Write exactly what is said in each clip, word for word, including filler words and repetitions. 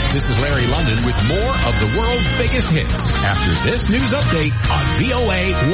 This is Larry London with more of the world's biggest hits after this news update on V O A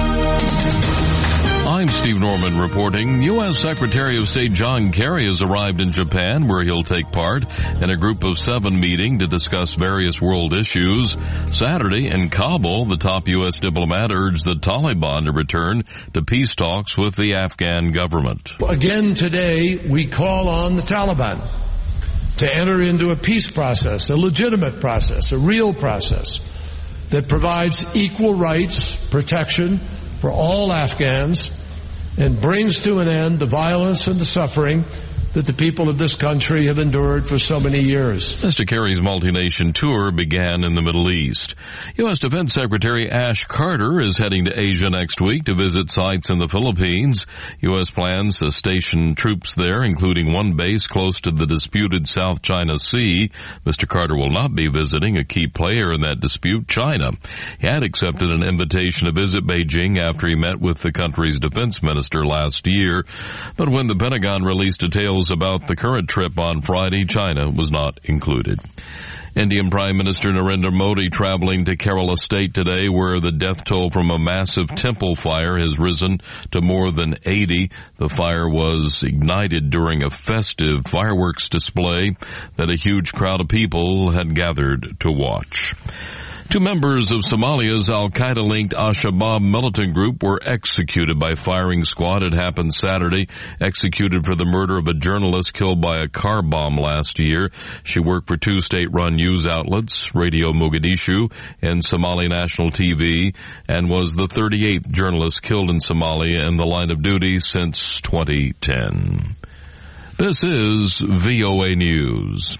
one. I'm Steve Norman reporting. U S. Secretary of State John Kerry has arrived in Japan, where he'll take part in a group of seven meeting to discuss various world issues. Saturday in Kabul, the top U S diplomat urged the Taliban to return to peace talks with the Afghan government. Again today, we call on the Taliban to enter into a peace process, a legitimate process, a real process that provides equal rights, protection for all Afghans, and brings to an end the violence and the suffering that the people of this country have endured for so many years. Mister Kerry's multi-nation tour began in the Middle East. U S. Defense Secretary Ash Carter is heading to Asia next week to visit sites in the Philippines. U S plans to station troops there, including one base close to the disputed South China Sea. Mister Carter will not be visiting a key player in that dispute, China. He had accepted an invitation to visit Beijing after he met with the country's defense minister last year. But when the Pentagon released details about the current trip on Friday, China was not included. Indian Prime Minister Narendra Modi traveling to Kerala State today, where the death toll from a massive temple fire has risen to more than eighty. The fire was ignited during a festive fireworks display that a huge crowd of people had gathered to watch. Two members of Somalia's al-Qaeda-linked al-Shabaab militant group were executed by firing squad. It happened Saturday, executed for the murder of a journalist killed by a car bomb last year. She worked for two state-run news outlets, Radio Mogadishu and Somali National T V, and was the thirty-eighth journalist killed in Somalia in the line of duty since twenty ten. This is V O A News.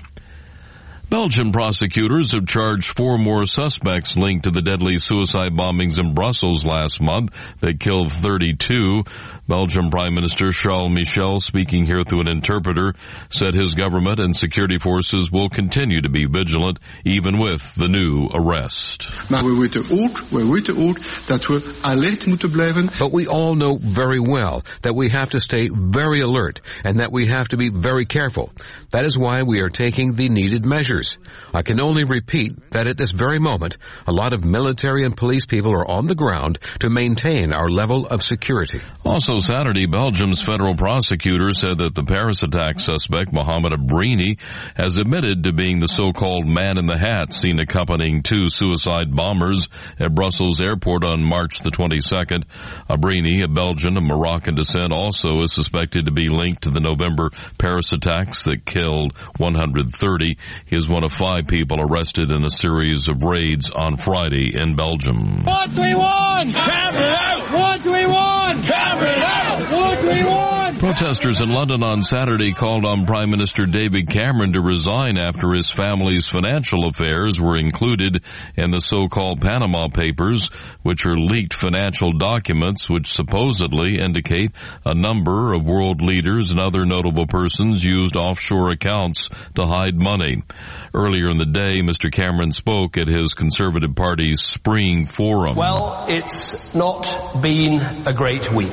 Belgian prosecutors have charged four more suspects linked to the deadly suicide bombings in Brussels last month that killed thirty-two. Belgian Prime Minister Charles Michel, speaking here through an interpreter, said his government and security forces will continue to be vigilant, even with the new arrest. Maar we weten ook, we weten ook dat we alert moeten blijven. But we all know very well that we have to stay very alert and that we have to be very careful. That is why we are taking the needed measures. I can only repeat that at this very moment, a lot of military and police people are on the ground to maintain our level of security. Also Saturday, Belgium's federal prosecutor said that the Paris attack suspect, Mohamed Abrini, has admitted to being the so-called man in the hat seen accompanying two suicide bombers at Brussels airport on March the twenty-second. Abrini, a Belgian of Moroccan descent, also is suspected to be linked to the November Paris attacks that killed one hundred thirty. He is one of five people arrested in a series of raids on Friday in Belgium. What do we want? Cameron out! What do we want? Cameron out! What do we want? Protesters in London on Saturday called on Prime Minister David Cameron to resign after his family's financial affairs were included in the so-called Panama Papers, which are leaked financial documents which supposedly indicate a number of world leaders and other notable persons used offshore accounts to hide money. Earlier in the day, Mister Cameron spoke at his Conservative Party's Spring Forum. Well, it's not been a great week.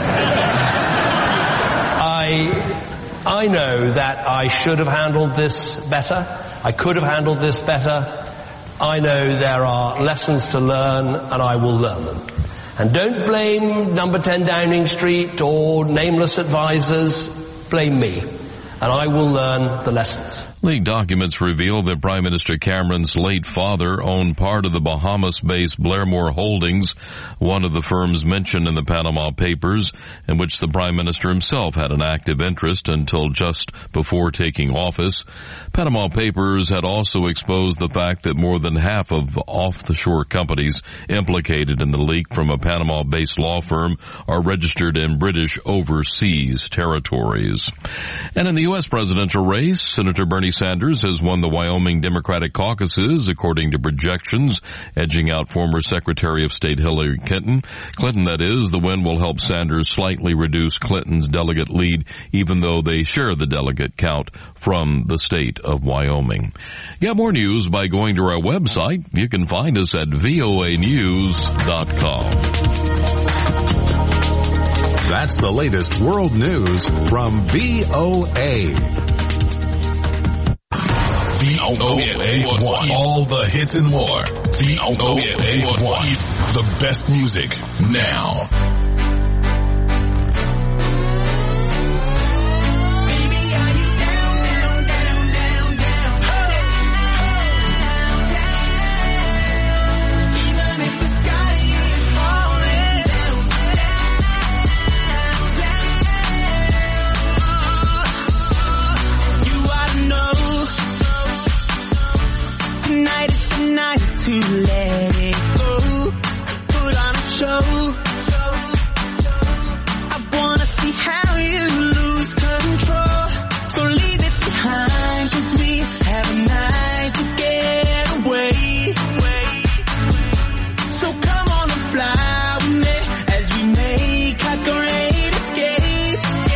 I, I know that I should have handled this better. I could have handled this better. I know there are lessons to learn, and I will learn them. And don't blame number ten Downing Street or nameless advisors. Blame me, and I will learn the lessons. Leaked documents reveal that Prime Minister Cameron's late father owned part of the Bahamas-based Blairmore Holdings, one of the firms mentioned in the Panama Papers, in which the Prime Minister himself had an active interest until just before taking office. Panama Papers had also exposed the fact that more than half of off-the-shore companies implicated in the leak from a Panama-based law firm are registered in British overseas territories. And in the U S presidential race, Senator Bernie Sanders has won the Wyoming Democratic caucuses, according to projections, edging out former Secretary of State Hillary Clinton. Clinton, that is. The win will help Sanders slightly reduce Clinton's delegate lead, even though they share the delegate count from the state of Wyoming. Get more news by going to our website. You can find us at V O A news dot com. That's the latest world news from V O A. V O A one. All the hits and more. V O A one. The best music now. To let it go, put on a show. I wanna see how you lose control. So leave it behind, 'cause we have a night to get away. So come on and fly with me as we make our great escape.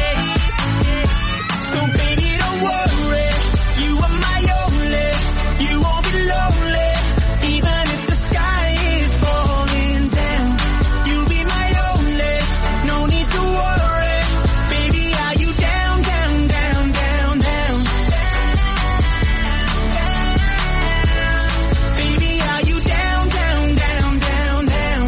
So baby, don't worry, you are my only, you won't be lonely. Even if the sky is falling down, you'll be my only, no need to worry. Baby, are you down, down, down, down, down? Baby, are you down, down, down, down, down?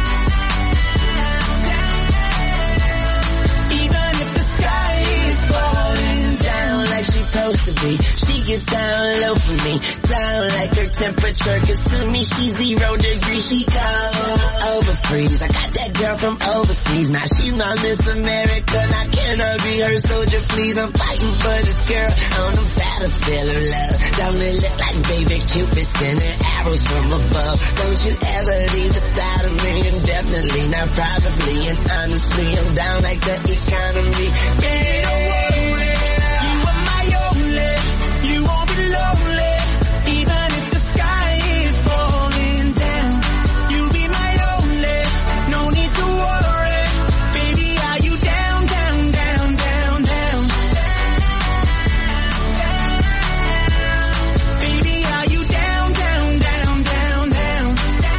Even if the sky is falling down like she's supposed to be, she gets down low for me, down like her temperature, 'cause to me she's zero degrees, she cold over freeze. I got that girl from overseas, now she's my Miss America, now can I be her soldier please? I'm fighting for this girl on the battlefield of love. Don't it look like baby Cupid sending arrows from above? Don't you ever leave the side of me, and definitely not probably, and honestly I'm down like the economy. Yeah, don't worry, you are my only, you won't be lonely. Even if the sky is falling down, you'll be my only, no need to worry. Baby, are you down, down, down, down, down? Baby, are you down, down, down, down, down?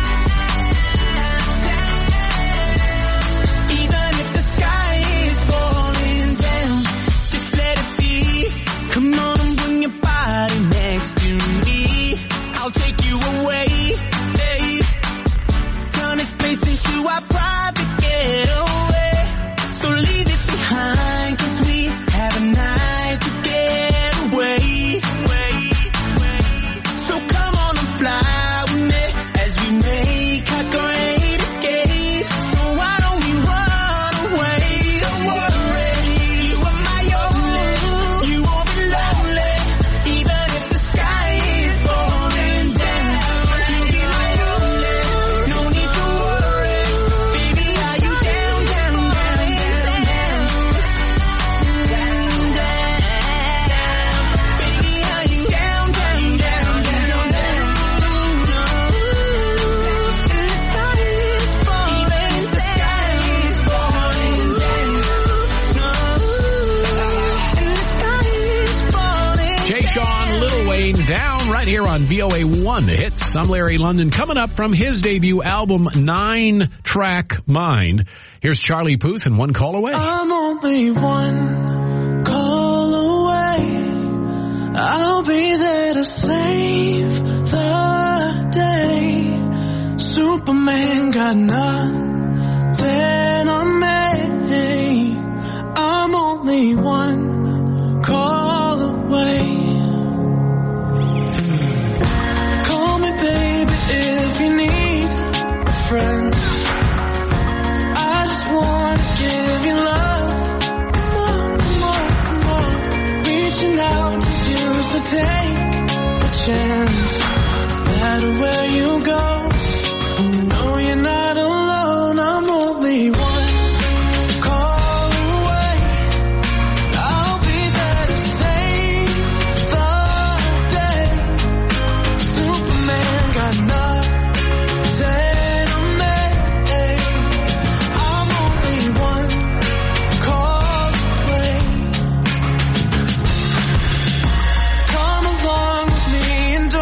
Even if the sky is falling down, just let it be. Come on and bring your body next to me, I'll take you away, hey. Turn this place into our private getaway. So leave it behind, 'cause we have a night to get away. So come on and fly with me as we make our great escape. So why don't we run away? Don't worry, you are my only, you won't be lonely. Even if the sky is falling down, you'll be my only, no need to worry. Baby, are you down, down, down, down, down? Down, down. Baby, are you down, down, down, down, down? And the sky is falling, even if the sky is falling down. And the sky is falling. Jay Sean, Lil Wayne, Down, right here on V O A one, the hits. I'm Larry London. Coming up from his debut album, Nine Track Mind. Here's Charlie Puth and One Call Away. I'm only one call away. I'll be there to save the day. Superman got nothing on me. I'm only one call away. Call me baby if you need a friend. I just wanna give you love. Come on, come on, come on. Reaching out to you, so take a chance. No matter where you go, no, you're not alone. I'm only one call away. I'll be there to save the day. Superman got nothing on me. I'm only one call away. Come along with me and don't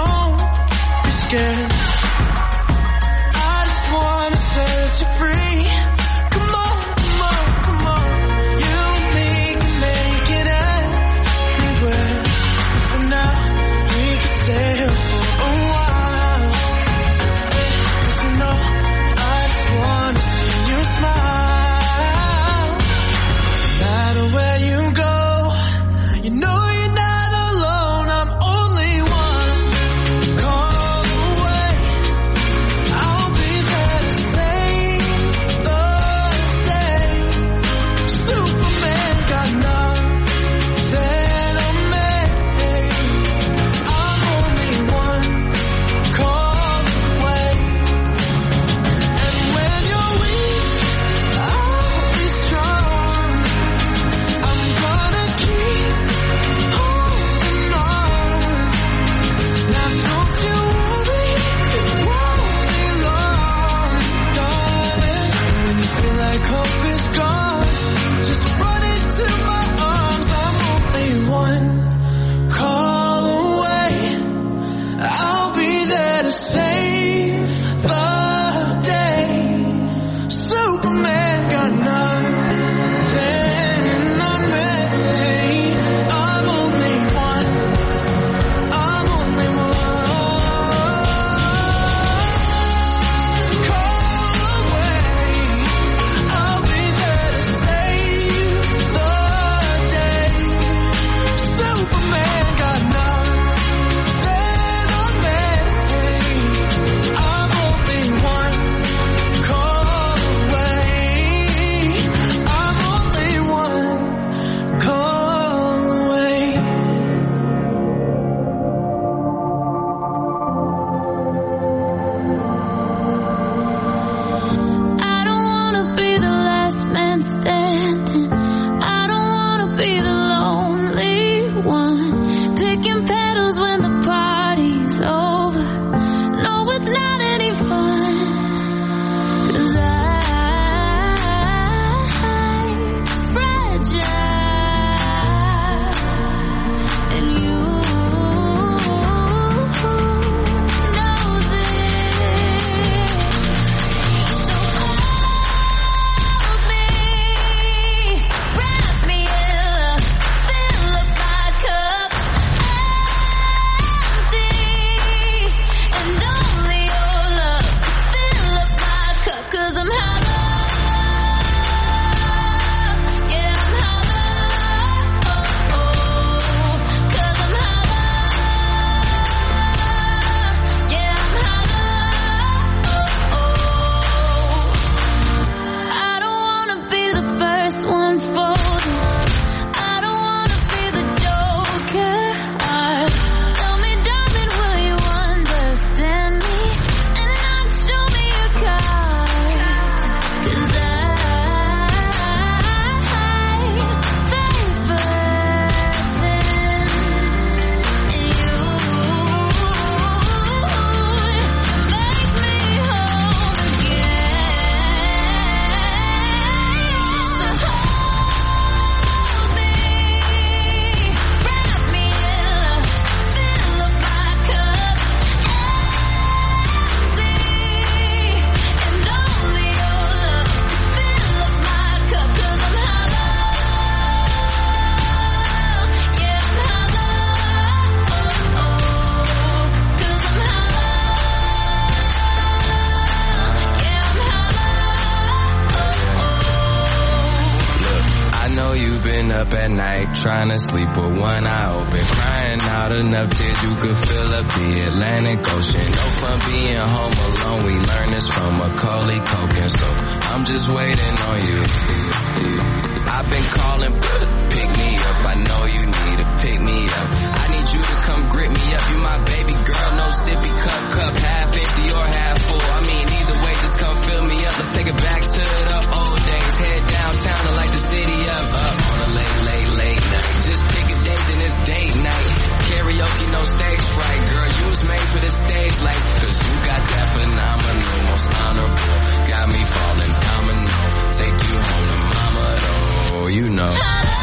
up at night, trying to sleep with one eye open, crying out enough tears you could fill up the Atlantic Ocean. No fun being home alone, we learned this from Macaulay Culkin, so I'm just waiting on you. I've been calling, pick me up, I know you need to pick me up. I need you to come grip me up, you my baby girl, no sippy cup, cup half empty or half full. I mean either way, just come fill me up, let's take it back to the old days. Head downtown to light the city up, up on a late, late, late night. Just pick a date, then it's date night. Karaoke, no stage fright, girl, you was made for the stage light. Cause you got that phenomenal, most honorable. Got me falling domino, take you home to mama though, you know.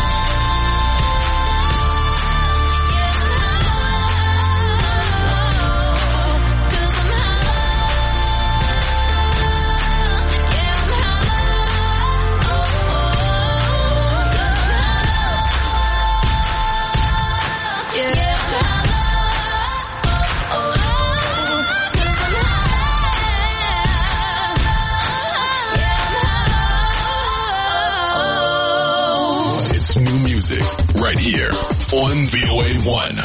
Right here on V O A one.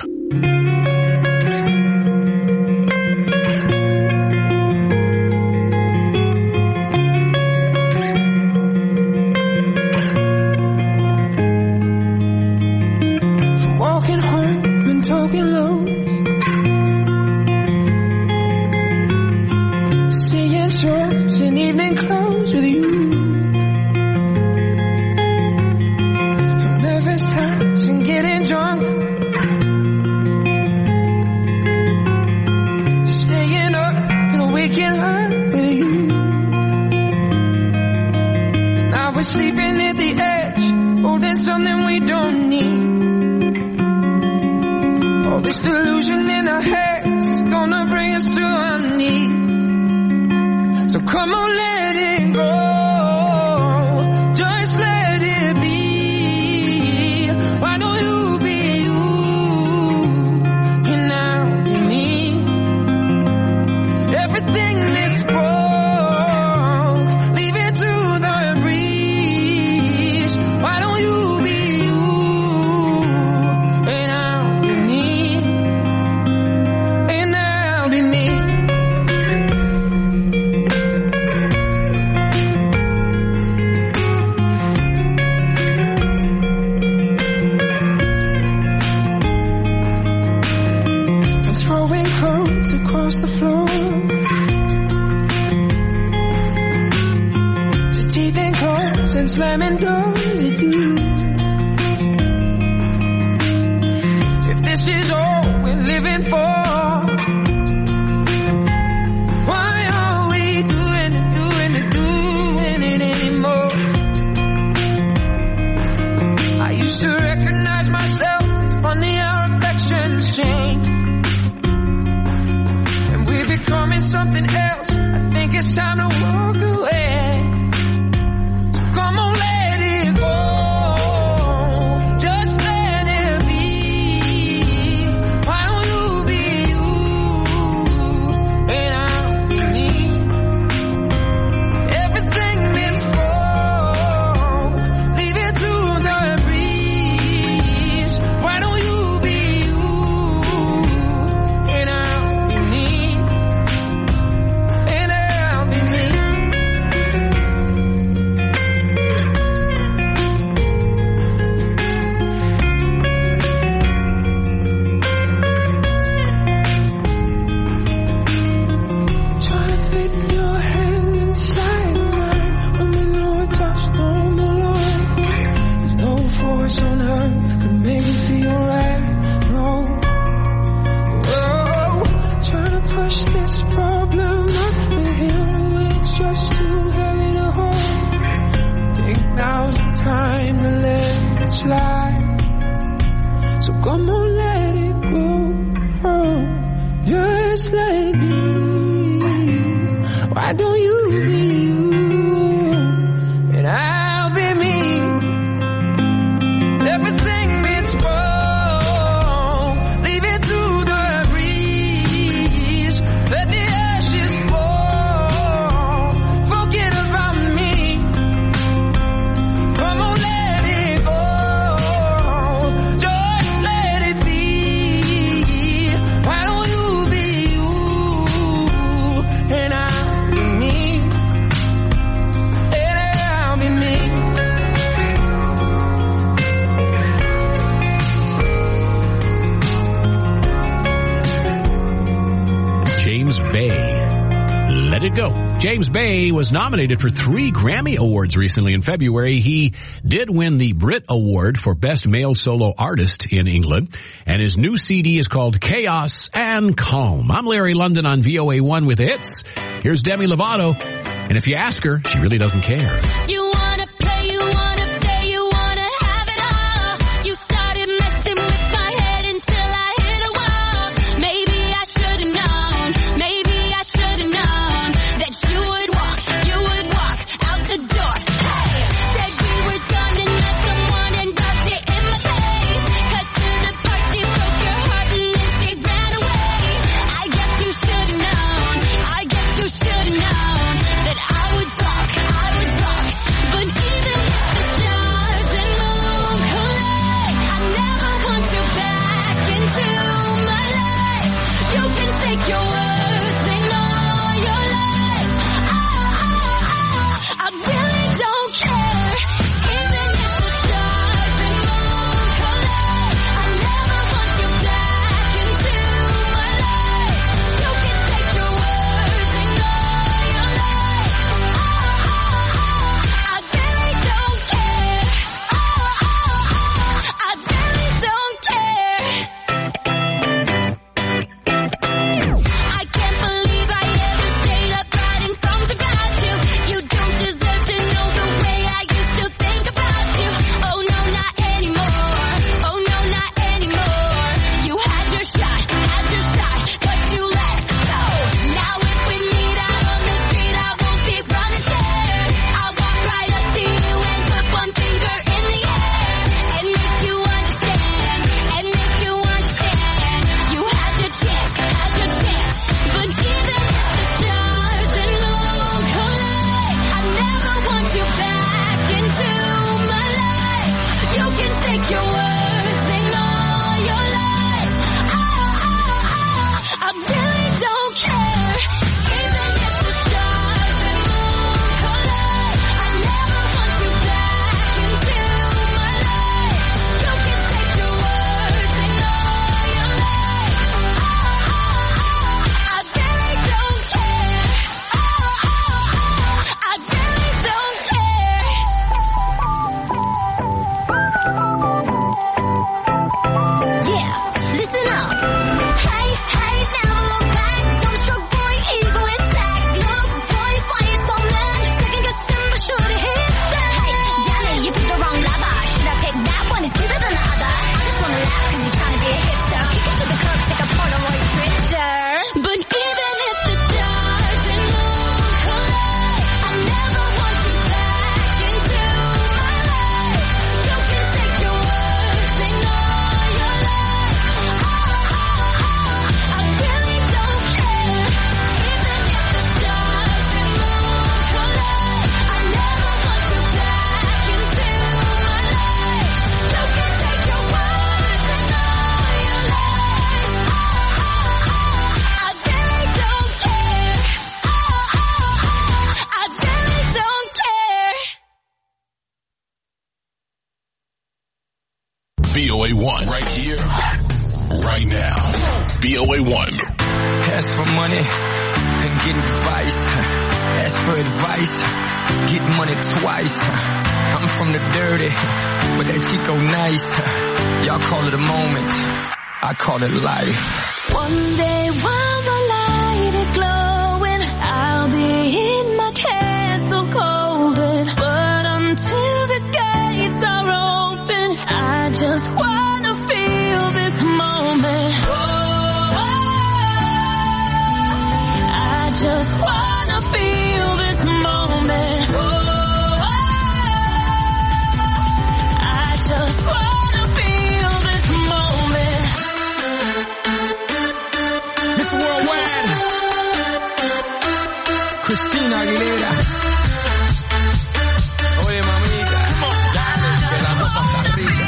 From walking home and talking low, to seeing shows in evening clothes with you. Getting drunk, to staying up and waking up with you. Now we're sleeping at the edge, holding something we don't need. All this delusion in our heads is gonna bring us to our knees. So come on, let it go. Just let it be. Why don't you be you? And now be me. Everything that's broke, leave it to the breeze. Why don't you be you? And now be me. And now be me. Across the floor, to teething cars and slamming doors at you. If this is all we're living for, why are we doing it, doing it, doing it anymore? I used to recognize myself. It's funny how affections change. Becoming something else, I think it's time to walk away. So come on, let it go. Just let it be. Why don't you be you? And I'll be me. Everything that's broke, leave it to the breeze. Why don't you be you? And I'll be me. Slide. So come on, let it go. Oh, just let it be. Why don't you be you? And I'll be me. Everything that's wrong, leave it to the breeze. Let the ashes fall. Forget about me. Come on, let it go. it go. James Bay was nominated for three Grammy Awards recently. In February, he did win the Brit Award for Best Male Solo Artist in England, and his new C D is called Chaos and Calm. I'm Larry London on V O A one with hits. Here's Demi Lovato, and if you ask her, she really doesn't care. You wanna play, you wanna stay, you wanna have it all. You started messing with my head until I hit a wall. Maybe I should've known, maybe I should've known that you would walk, you would walk out the door. Hey, said we were done and met someone and rubbed it in my face. Cut to the part, she broke your heart and then she ran away. I guess you should've known, I guess you should've known that I would talk, I would talk. But even if the stars and moon collide, I never want you back into my life. You can take your words and all your lies. Oh, oh, oh, I really don't care. Even if the stars and moon collide, I never want you back into my life. You can take your words and all your lies. I really don't care. I really don't care. I can't believe I ever stayed up writing songs about you. You don't deserve to know the way I used to think about you. Oh no, not anymore. Oh no, not anymore. You had your shot, had your shot, but you let go. Now if we meet out on the street, I won't be running scared. I'll walk right up to you and put one finger in the air and make you understand, and make you understand. You had your chance, had your chance, but even if the stars and moon collide, I never want you back into my life. You can take your words and all your lies. Oh, oh, oh, I really don't care. Even if the stars and moon collide, I never want you back into my life. You can take your words and all your lies. Oh, oh, oh, I really don't care. Oh, oh, oh, I really don't care. Yeah, listen up. Hey, hey, never look back. Don't show boy, ego is slack. Look, boy, why you so mad? Second guess them, but should've hit that. Hey, damn it, you picked the wrong lover. Should I pick that one? It's bigger than the other. I just wanna laugh 'cause you're trying to be a hipster. Kick it to the curb, take a Polaroid picture. But even if the stars and moon collide, I never want you back into my life. You can take your words and all your lies. Oh, oh, oh, I really don't care. Even if the stars and moon collide, I never want you back into my life. You can take your words and all your lies. Oh, oh, oh, I really don't care. Oh, oh, oh, I really don't care. V O A one. Right here, right now. V O A one. Ask for money and get advice. Ask for advice, get money twice. I'm from the dirty, but that Chico nice. Y'all call it a moment, I call it life. One day while the light is glowing, I'll be in my castle golden. But until the gates are open, I just wanna feel this moment. I just wanna feel this moment. I just wanna feel this moment. Miss Worldwide, Christina Aguilera. Oye, mamita, dale, que la cosa está rica.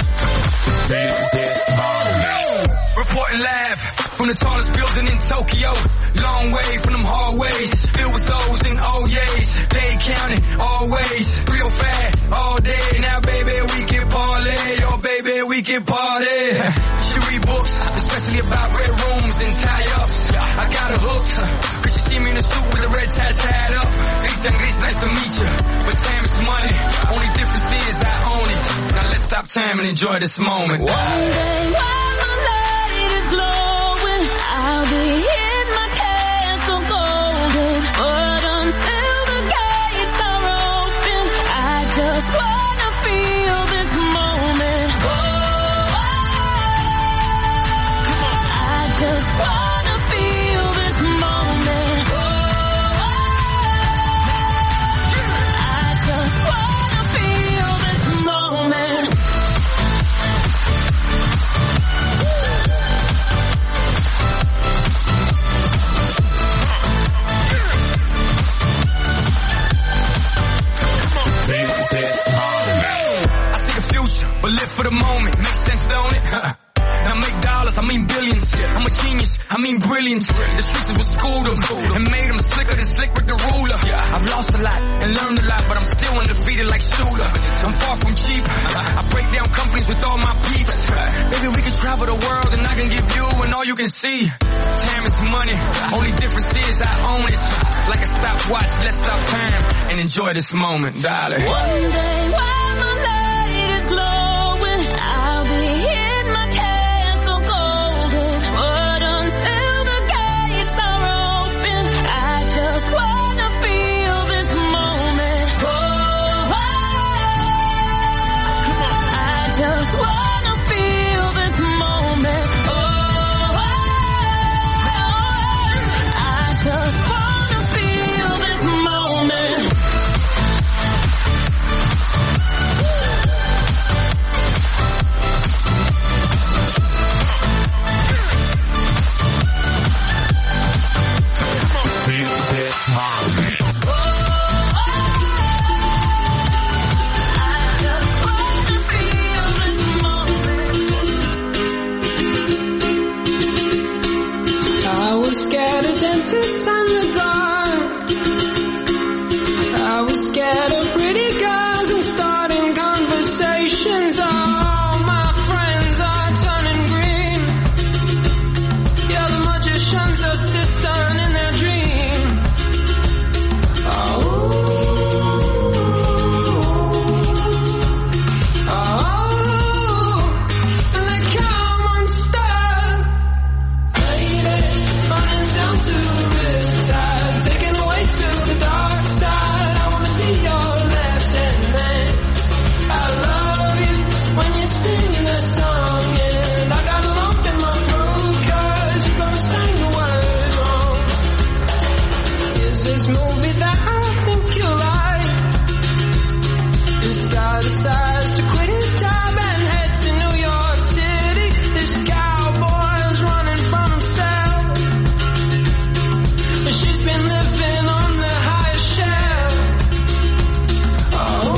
Reporting live from the tallest building in Tokyo. long way from them hallways, filled with O's and O's. They counting always, real fat all day. Now baby we can parlay, oh baby we can party. She read books, especially about red rooms and tie-ups. I got her hooked. Could you see me in a suit with a red tie tied up? Rita Gris, nice to meet you. But time is money, only difference is I own it. Now let's stop time and enjoy this moment. One day while my light is glowing, I'll be in my castle golden. But until the gates are open, I just wanna feel this moment. Oh, I just wanna feel this moment. Oh, I just wanna feel this moment. I see the future, but live for the moment. Makes sense, don't it? Now make dollars, I mean billions. I'm a genius, I mean brilliant. The streets was schooled them and made them slicker than slick with the ruler. I've lost a lot and learned a lot, but I'm still undefeated like Shula. I'm far from cheap. I break down companies with all my peeps. Maybe we can travel the world and I can give you and all you can see. Time is money, only difference is I own it. Like a stopwatch, let's stop time and enjoy this moment, darling. One day while my light is glowing, I'll be in my castle golden. But until the gates are open, I just wanna feel this moment. Oh, I just wanna feel this moment. Oh, I just wanna feel this moment. I was scared of dentists and the dark. I was scared of pretty girls and starting conversations. All my friends are turning green. Yeah, the magician's assistant in their dream. Oh, oh, and they come unstuck. Running down to the riptide, taken away to the dark side. I wanna be your left-hand man. I love you when you're singing that song, and I got a lump in my throat 'cause you're gonna sing the words wrong. Is this movie that I think you like? This guy decides to quit his job and head to New York City. This cowboy's running from himself. She's been living on the highest shelf. Oh,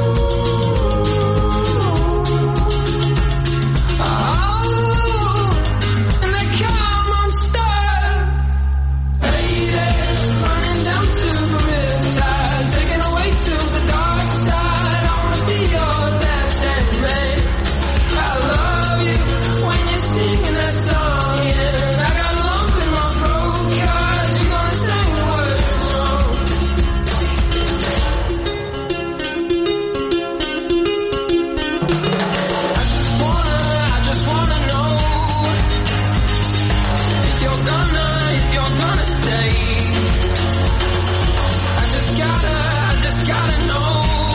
oh, and they come unstuck. Lady, running down to the riptide, taken away to the dark side. I wanna be your left-hand man. I love you when you're singing that song, and I got a lump in my throat 'cause you're gonna sing the words wrong. I just wanna, I just wanna know if you're gonna, if you're gonna stay. I just gotta, I just gotta know.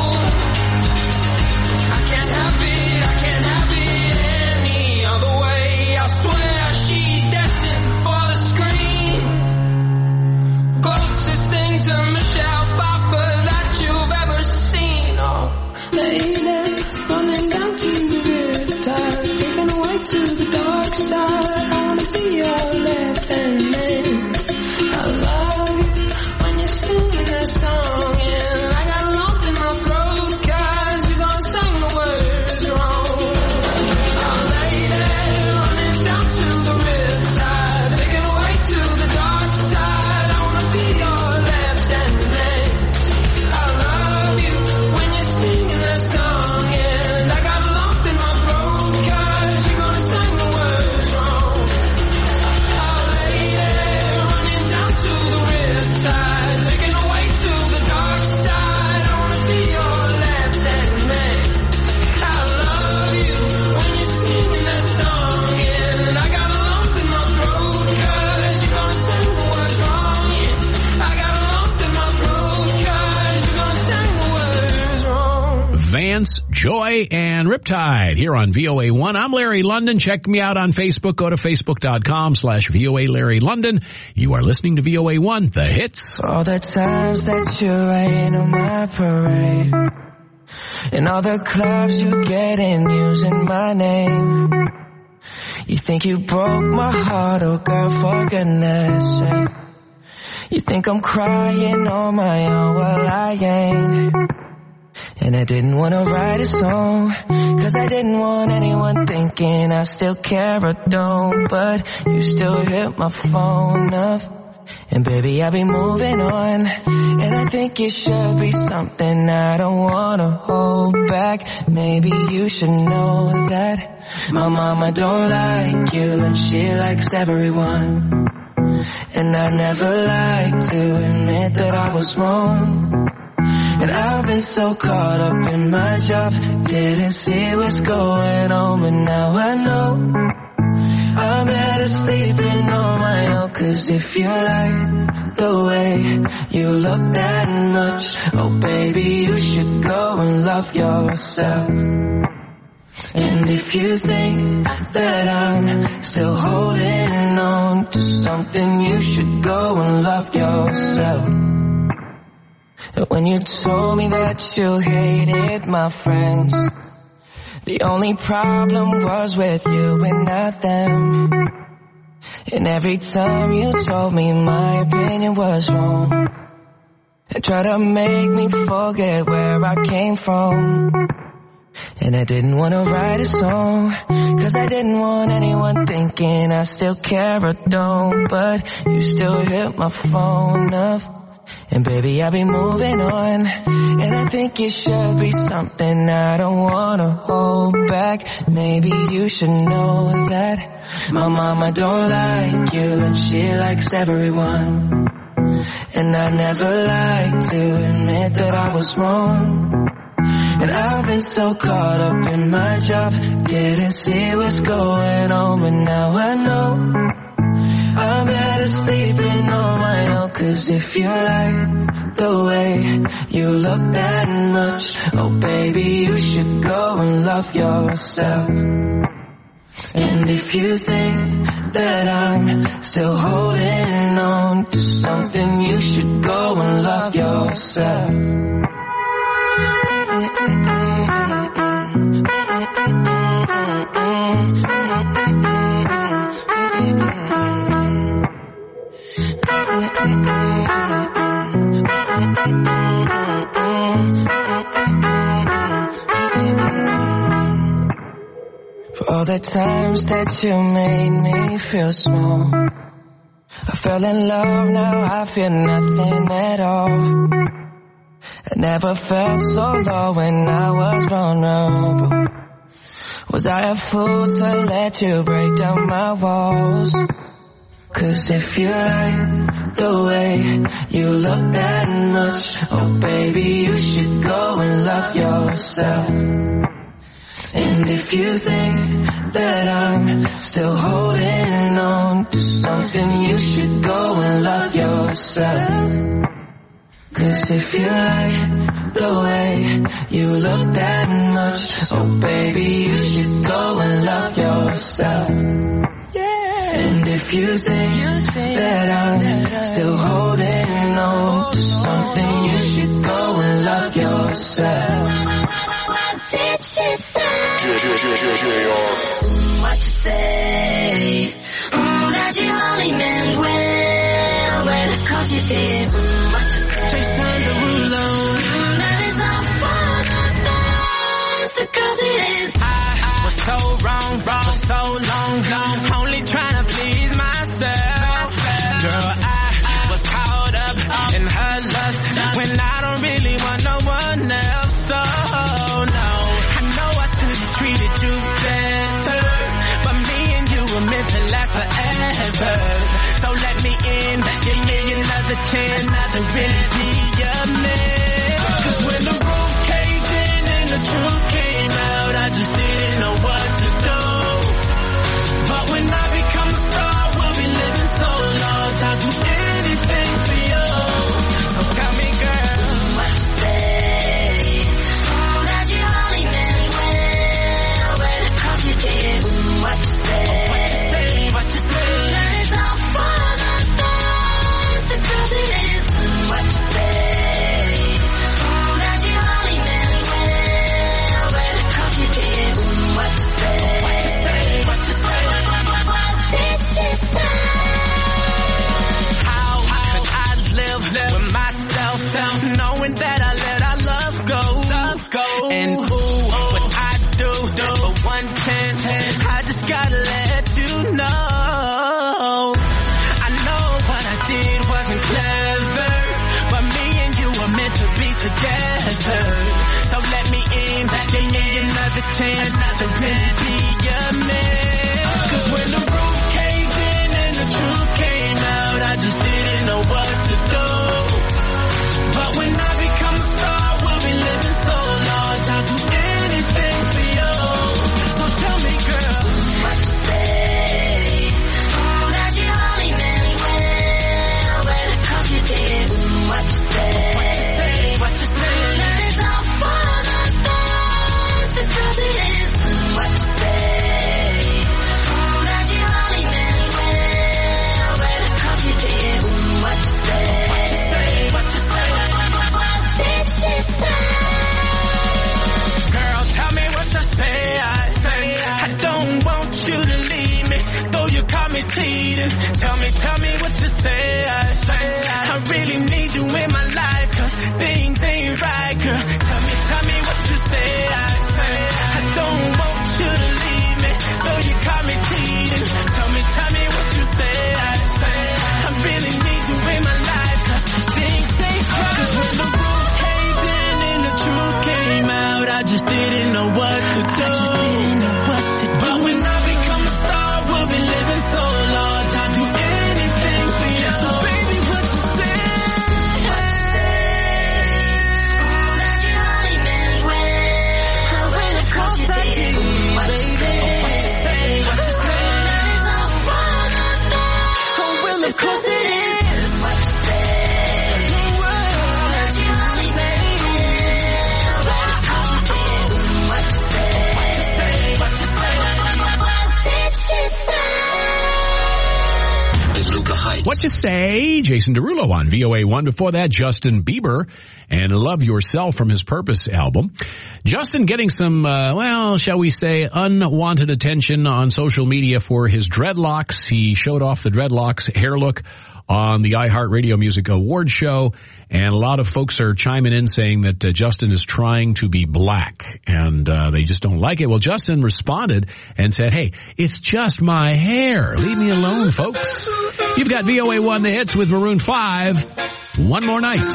I can't have it, I can't have it any other way. I swear she's destined for the screen. Closest thing to Michelle Pfeiffer that you've ever seen. Oh, lady, running down to the riptide, taken away to the dark side. I wanna be your left-hand man. I love you when you're singing that song, and I got a lump in my throat 'cause you're gonna sing the words wrong. Oh, lady, running down to the riptide, taken away to the dark Defiance, Joy, and Riptide here on V O A one. I'm Larry London. Check me out on Facebook. Go to facebook.com slash VOA Larry London. You are listening to V O A one, The Hits. All the times that you rain on my parade, and all the clubs you get in using my name. You think you broke my heart, oh girl, for goodness sake. You think I'm crying on my own, well I ain't. And I didn't want to write a song, cause I didn't want anyone thinking I still care or don't. But you still hit my phone up, and baby I'll be moving on. And I think it should be something I don't want to hold back. Maybe you should know that my mama don't like you, and she likes everyone. And I never like to admit that I was wrong. And I've been so caught up in my job, didn't see what's going on, but now I know I'm better sleeping on my own. Cause if you like the way you look that much, oh baby you should go and love yourself. And if you think that I'm still holding on to something, you should go and love yourself. When you told me that you hated my friends, the only problem was with you and not them. And every time you told me my opinion was wrong, and tried to make me forget where I came from. And I didn't want to write a song, cause I didn't want anyone thinking I still care or don't. But you still hit my phone up, and baby I'll be moving on. And I think it should be something I don't want to hold back. Maybe you should know that my mama don't like you, and she likes everyone. And I never like to admit that I was wrong. And I've been so caught up in my job, didn't see what's going on, but now I know I'm better sleeping on my own. Cause if you like the way you look that much, oh baby you should go and love yourself. And if you think that I'm still holding on to something, you should go and love yourself. For all the times that you made me feel small, I fell in love, now I feel nothing at all. I never felt so low when I was vulnerable. Was I a fool to let you break down my walls? Cause if you like the way you look that much, oh baby you should go and love yourself. And if you think that I'm still holding on to something, you should go and love yourself. Cause if you like the way you look that much, oh baby you should go and love yourself. And if you think that I'm still holding on to something, you should go and love yourself. What did she say? What you say? Mm, that you only meant well, well, cause you did. Mm, what you say? Jason Derulo. Mm, that is all for the best, because it is. I was so wrong, wrong, for so long, long, only trying to please myself. Girl, I was caught up in her lust when I don't really want no one else. So no, I know I should have treated you better, but me and you were meant to last forever. So let me in, give me another chance to really be your man. Cause when the roof caved in and the truth came out, I just didn't know what to do. But when I become a star, we'll be living so large, I'll do anything for you. So tell me, girl, what you say? Oh, that you only pretend, not pretend to be your man. Cause when the roof caved in and the truth came out, I just didn't know what to do. But when I become a star, we'll be living so large, I'll do anything for you. So tell me, girl, what you say? Oh, that you only meant well, well, cause you did. What you say? What you say? That is all for the best, because it is. What you say? Oh, that you only meant well, well, cause you did. What you say? What you say? What you say? What did she say? Girl, tell me what you say. I say I don't want you to leave me, though you caught me cheating. Tell me, tell me what you say. I say I really need you in my life, cause things ain't right, girl. Tell me, tell me what you say. I say I don't want you to leave me, though you caught me cheating. Tell me, tell me what you say. I say I really need you in my life, cause things ain't right. Cause when the roof caved in and the truth came out, I just didn't know what to do. I just didn't know what to do. But when I become a star, we'll be living so large, I'll do anything for you. So baby, what you say? What you say? Oh, that you only meant well, well, cause you did. What you say? What you say? That is all for the best. Oh, well, of course it is. What you say? That you only meant well, well, cause you did. What you say? What you say? What you say? What did she say? What you say? Jason Derulo on V O A one. Before that, Justin Bieber and Love Yourself from his Purpose album. Justin getting some, uh, well, shall we say, unwanted attention on social media for his dreadlocks. He showed off the dreadlocks hair look on the iHeartRadio Music Awards show, and a lot of folks are chiming in saying that uh, Justin is trying to be black, and uh, they just don't like it. Well, Justin responded and said, hey, it's just my hair. Leave me alone, folks. You've got V O A one, the hits with Maroon five. One more night.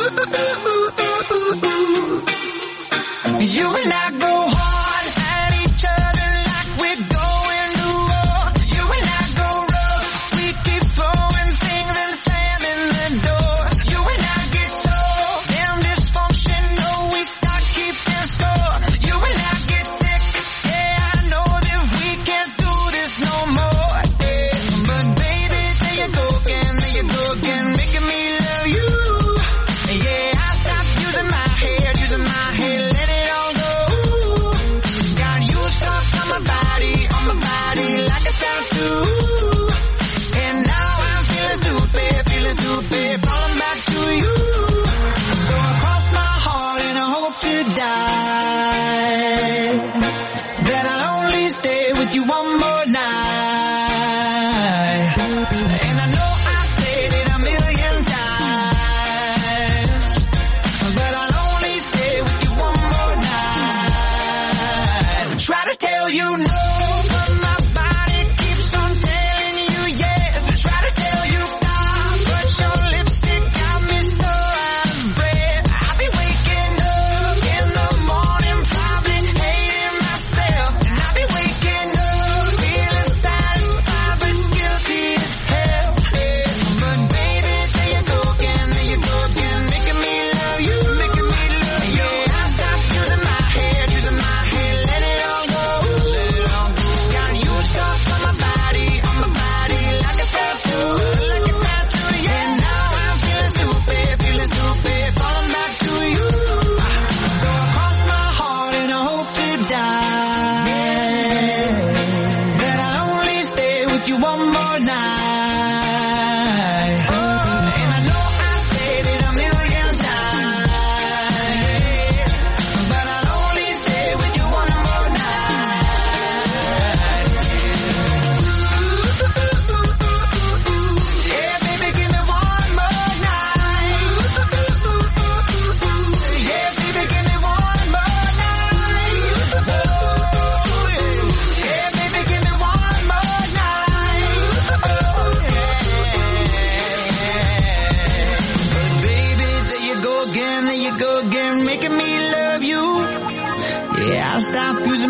You and I go hard at each other like we're going to war. You and I go rough, we keep throwing things and slamming the doors. You and I get so damn dysfunctional, we start keeping score. You and I get sick, yeah, I know that we can't do this no more. Yeah. But baby, there you go again, there you go again, making me love you. Yeah, I stopped using my hair, using my hair, let it all go. Got you stuck on my body, on my body like a tattoo. And now I'm feeling stupid, feeling stupid, falling back to you. So I cross my heart and I hope to die, that I'll only stay with you one more night. And I know I said it a million times, but I'll only stay with you one more night. I try to tell you no, but my body keeps on telling you yes. I try to tell you stop, but your lipstick got me so out of breath. I'll be waking up in the morning, probably hating myself. And I'll be waking up feeling satisfied but guilty as hell. But baby, there you go again, there you go again, making me love you, making me love you. Yeah, I stopped using my hair, using my hair, let it all go, let it all go. Got you stuck on my body, on my body like a tattoo, like a tattoo. Yeah, and now I'm feeling stupid, feeling stupid, falling back to you. So I cross my heart and I hope to die, that I'll only stay with you one more night. And I know I said it a million times, but I'll only stay with you one more night. Yeah, baby, give me one more night. Yeah, baby, give me one more night. Yeah, baby, give me one more night. But baby, there you go again, there you go again, making me love you. Yeah, I stopped using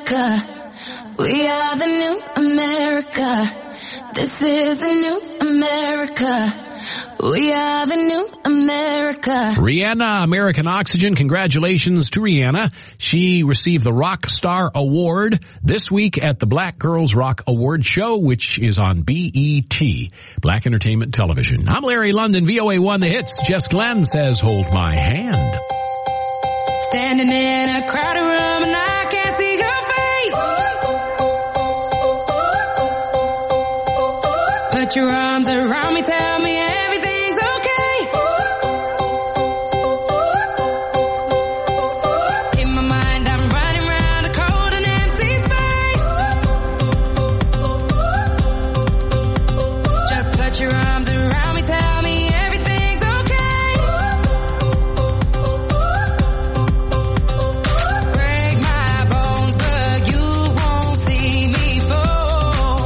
America. We are the new America. This is the new America. We are the new America. Rihanna, American Oxygen. Congratulations to Rihanna. She received the Rock Star Award this week at the Black Girls Rock Award Show, which is on B E T, Black Entertainment Television. I'm Larry London, V O A one The Hits. Jess Glenn says, hold my hand. Standing in a crowded room and I can't see your face. Put your arms around me, tell me everything's okay. In my mind I'm running around a cold and empty space. Just put your arms around me, tell me everything's okay. Break my bones, but you won't see me fall.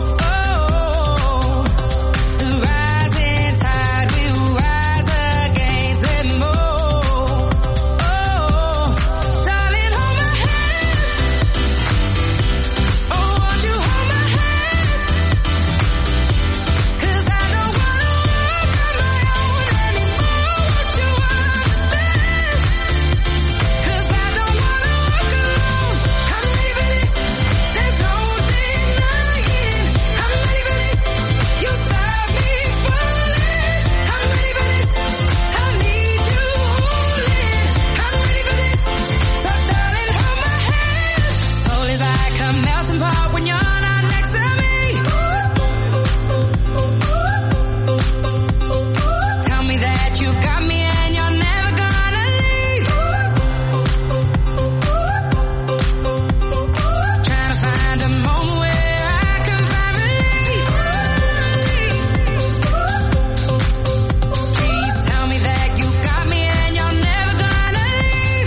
Oh, the rising tide will rise against them all. Oh, darling, hold my hand. Oh, won't you hold my hand? 'Cause I don't wanna walk on my own anymore. Won't you understand? 'Cause I don't wanna walk alone. I'm ready for this. There's no denying. I'm ready for this. You stop me falling. I'm ready for this. I need you holding. I'm ready for this. So darling, hold my hand. Soul is like a melting pot when you're not next to me. Tell me that you got me and you're never gonna leave. Trying to find a moment where I can find relief. Please tell me that you got me and you're never gonna leave.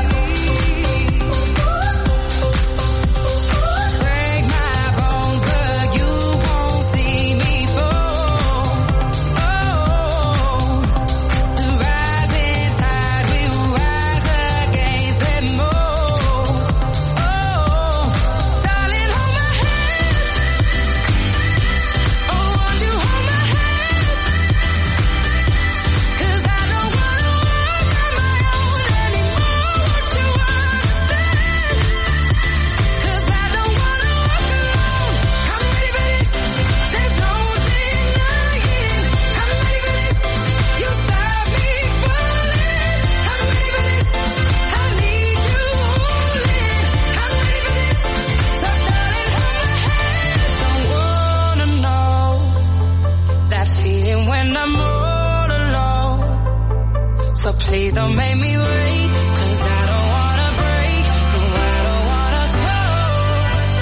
Break my bones, but you won't see me fall. Oh, the rising tide will rise against them all. Oh, darling, hold my hand. Oh, won't you hold my hand? 'Cause I don't wanna walk on my own anymore. Won't you understand? 'Cause I don't wanna walk alone. I'm ready for this. There's no denying. I'm ready for this. You stop me falling. I'm ready for this. I need you holding. I'm ready for this. So darling, hold my hand. Don't wanna know that feeling when I'm all alone. So please don't make me wait, 'cause I don't wanna break. No, I don't wanna fall.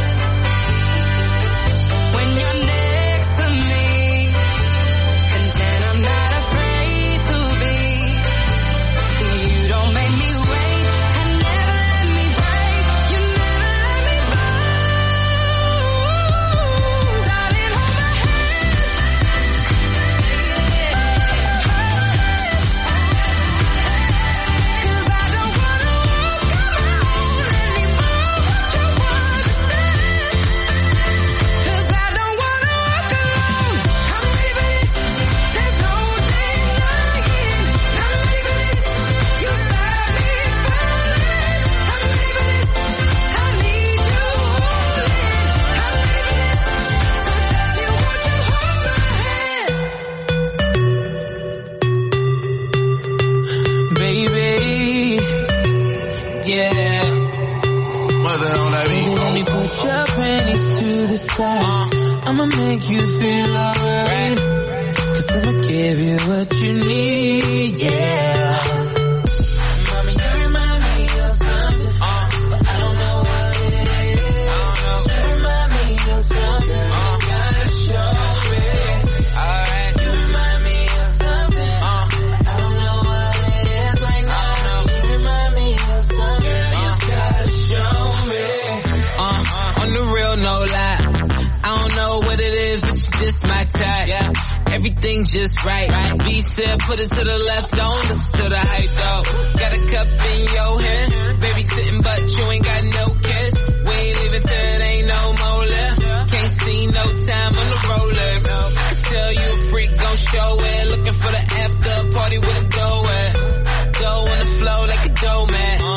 When you're next to me, content I'm not afraid to be. You don't make me wait, and never let me break. You never let me fall. Darling, hold my hand. 'Cause I don't wanna walk on my own anymore. Won't you understand? 'Cause I don't wanna walk alone. I'm ready for this. There's no denying. I'm ready for this. You stop me falling. I'm ready for this. I need you holding. I'm ready for this. So darling, won't you hold my hand? Baby, yeah. Mother on that beat. Let me put your panties to the side. I'ma make you feel alright. 'Cause I'ma give you what you need, yeah. Mommy, you remind me of something, but I don't know what it is. You remind me of something, gotta show me. Alright, you remind me of something, but I don't know what it is right now. You remind me of something, you gotta show me. Uh, on the real, no lie. I don't know what it is, but you just my type. Everything just right. B said put it to the left, don't listen to the hype though. Got a cup in your hand, baby sitting but you ain't got no kiss. We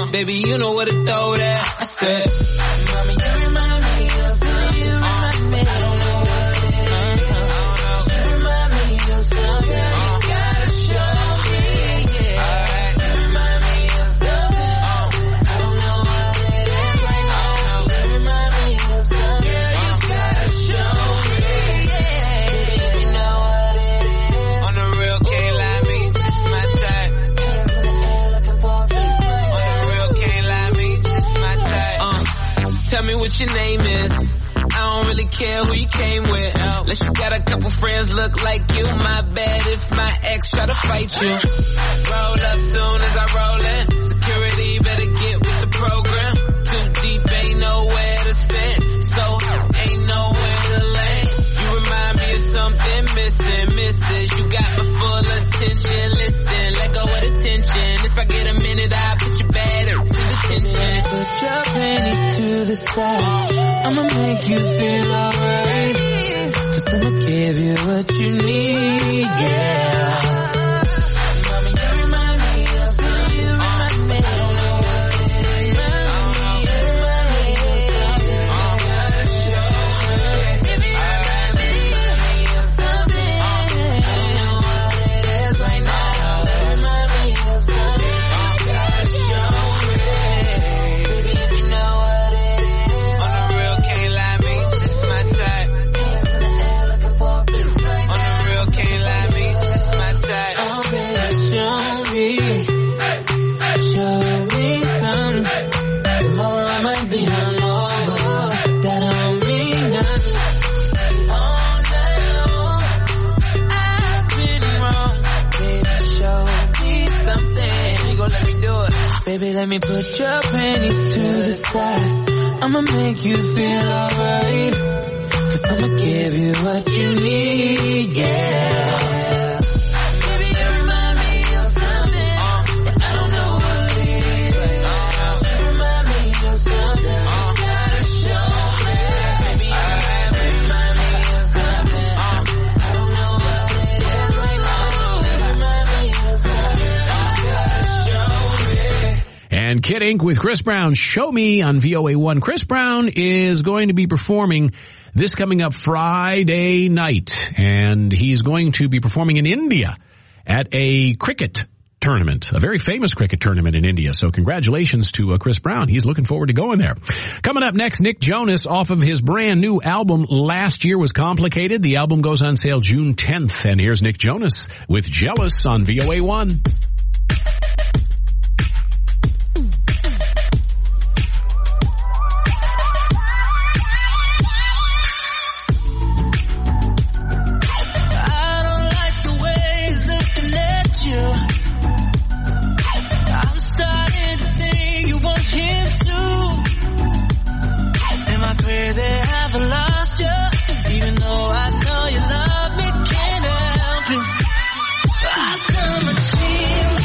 Uh, baby, you know where to throw that. I said, mommy, you remind me of something. You remind me. I don't know what it is. Uh, you remind me of something. Uh, you gotta show me. Yeah. Alright. You remind me of something. Uh, I don't know what it is right now. You remind me of something. Girl, you gotta show me. Yeah. Baby, you know what it is. On the real, can't lie me. Just my type. Hands in the air looking for a few. On the real, can't lie me. Just my type. Uh, tell me what your name is. I don't really care who you came with. Unless you got a couple friends look like you. My bad if my ex try to fight you. Roll up soon as I roll in. Security better get with the program. Too deep, ain't nowhere to stand. So ain't nowhere to land. You remind me of something missing, missus. You got my full attention. Listen, let go of the tension. If I get a minute, I'll put you better to the tension. Put your panties to the side. I'ma make you feel alright. Cause I'ma give you what you need, yeah. Mommy, you remind me of something. You remind me. I don't know what it is. Mommy, you remind me of something. I gotta show me. Baby, you remind me of something. I don't know what it is right now. You remind me of something. I gotta show me. Baby, if you know what it is. On the real, can't lie me. Just my type. Hands in the air looking for a few right On the real, can't lie me. Just my type. Oh, baby, show me, show me some. Tomorrow I might be hungover. That don't mean nothing. All night long, I've been wrong. Baby, show me something. You gon' let me do it. Baby, let me put your panties to the side. I'ma make you feel alright. Cause I'ma give you what you need, yeah. Baby, you remind me of something. I don't know what it is. You remind me of something. You gotta show me. Baby, you remind me of something. I don't know what it is right now. You remind me of something. You gotta show me. And Kid Ink with Chris Brown, Show Me on V O A one. Chris Brown is going to be performing this coming up Friday night, and he's going to be performing in India at a cricket tournament, a very famous cricket tournament in India. So congratulations to uh, Chris Brown. He's looking forward to going there. Coming up next, Nick Jonas off of his brand new album, Last Year Was Complicated. The album goes on sale June tenth, and here's Nick Jonas with Jealous on V O A one. I'm starting to think you want him too. Am I crazy? Have I lost you? Even though I know you love me, can't help it. I turn my cheek.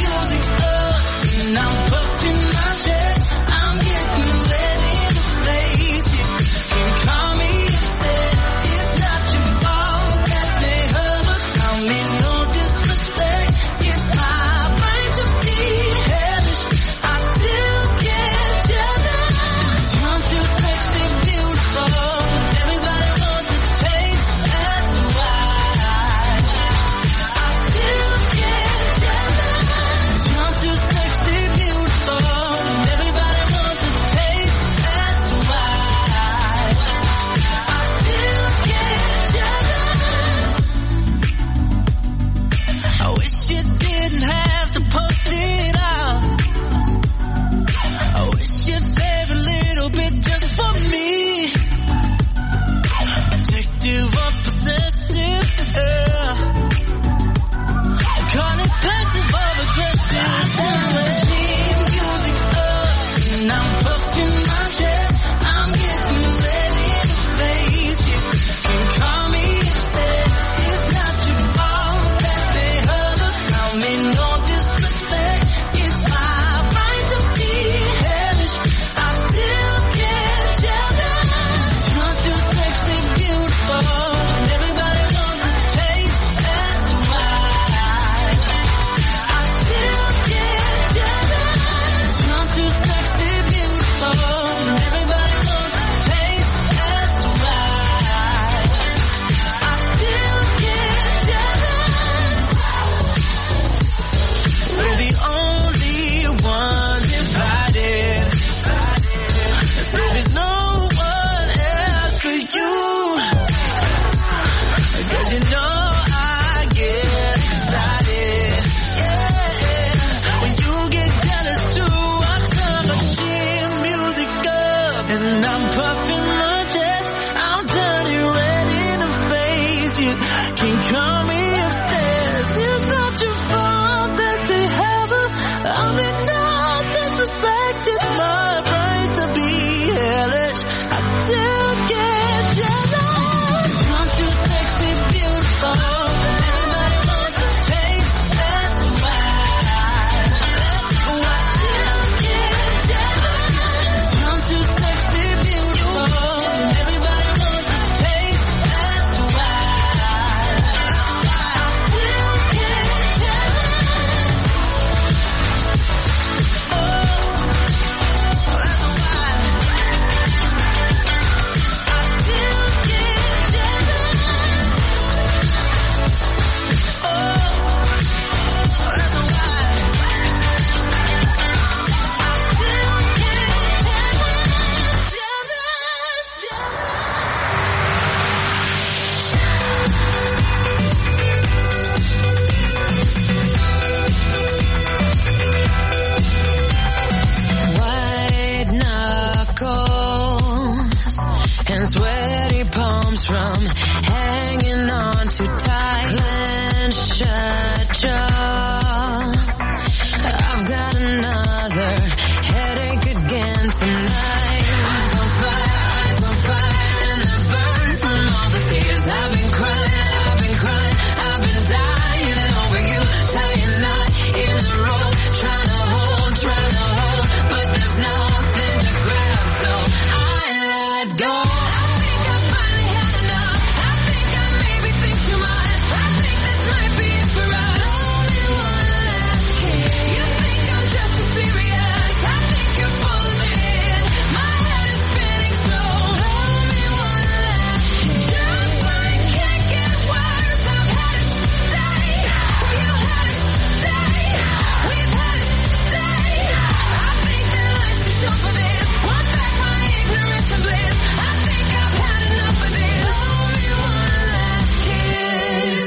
comes from hanging on too tight. Clench shut jaw. I've got another headache again tonight. Eyes on fire, eyes on fire, and I burn from all the tears I've been crying, I've been crying, I've been dying over you, tying knot in the road, trying to hold, trying to hold, but there's nothing to grab, so I let go. I think I finally had enough. I think I maybe think too much. I think this might be it for us. Only one last kiss. You think I'm just too serious. I think you're full of it. My head is spinning, so only one last kiss. Just like can't get worse. I've had it stay. You had it stay. We've had it stay. I think that life's too short for this. Want back my ignorance and bliss. I think I've had enough of this. Only one last kiss.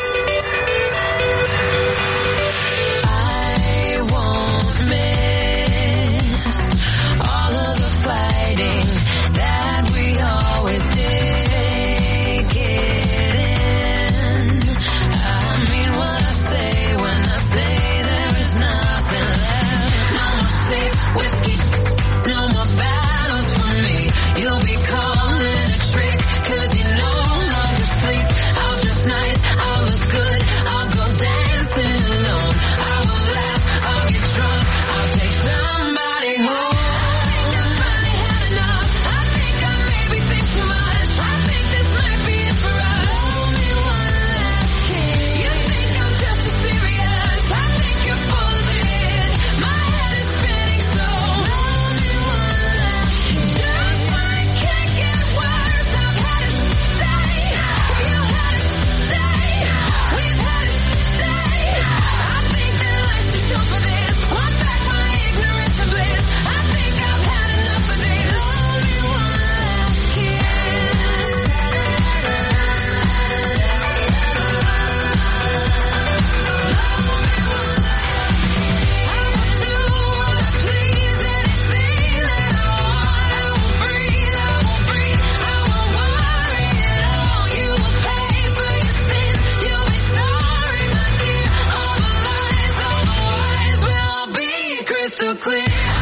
I won't miss all of the fighting that we always did. Take it in. I mean what I say when I say there is nothing left. No more safe whiskey, no more battles for me. You'll be calling a trick, cause you no longer sleep. I'll dress nice, I'll look good, I'll go dancing alone. I will laugh, I'll get drunk, I'll take somebody home. I think I finally had enough. I think I maybe think too much. I think this might be it for us. Only one last kiss. You think I'm just too serious. I think you're full of it. My head is spinning, so only one last kiss. Just like can't get worse. I've had it stay. You had it stay. We've had it stay. I think that life's too short for this. Want back my ignorance and bliss. I think I've had enough of this. Only one last kiss. Crystal clear.